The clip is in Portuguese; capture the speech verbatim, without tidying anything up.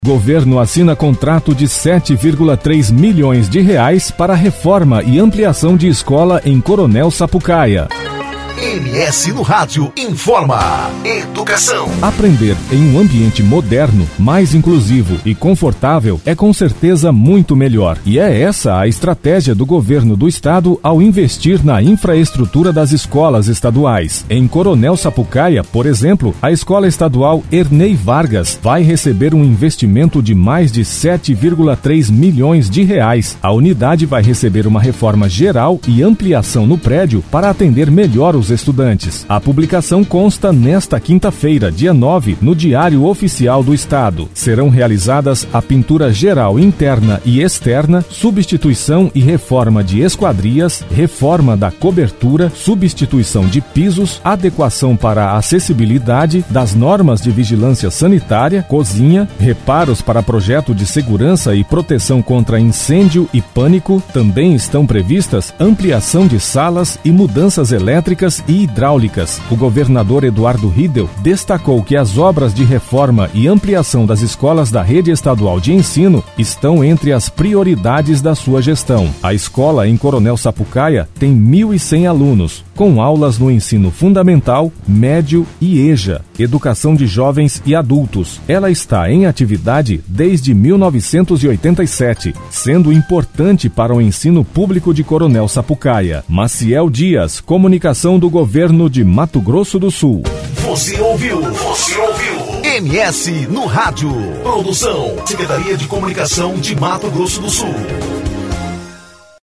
Governo assina contrato de sete vírgula três milhões de reais para reforma e ampliação de escola em Coronel Sapucaia. M S no Rádio informa. Educação. Aprender em um ambiente moderno, mais inclusivo e confortável é com certeza muito melhor. E é essa a estratégia do governo do estado ao investir na infraestrutura das escolas estaduais. Em Coronel Sapucaia, por exemplo, a escola estadual Ernei Vargas vai receber um investimento de mais de sete vírgula três milhões de reais. A unidade vai receber uma reforma geral e ampliação no prédio para atender melhor os estudantes. A publicação consta nesta quinta-feira, dia nove, no Diário Oficial do Estado. Serão realizadas a pintura geral interna e externa, substituição e reforma de esquadrias, reforma da cobertura, substituição de pisos, adequação para a acessibilidade das normas de vigilância sanitária, cozinha, reparos para projeto de segurança e proteção contra incêndio e pânico. Também estão previstas ampliação de salas e mudanças elétricas e hidráulicas. O governador Eduardo Riedel destacou que as obras de reforma e ampliação das escolas da rede estadual de ensino estão entre as prioridades da sua gestão. A escola em Coronel Sapucaia tem mil e cem alunos, com aulas no ensino fundamental, médio e E J A, Educação de Jovens e Adultos. Ela está em atividade desde mil novecentos e oitenta e sete, sendo importante para o ensino público de Coronel Sapucaia. Maciel Dias, comunicação do Governo de Mato Grosso do Sul. Você ouviu? Você ouviu? M S no Rádio. Produção, Secretaria de Comunicação de Mato Grosso do Sul.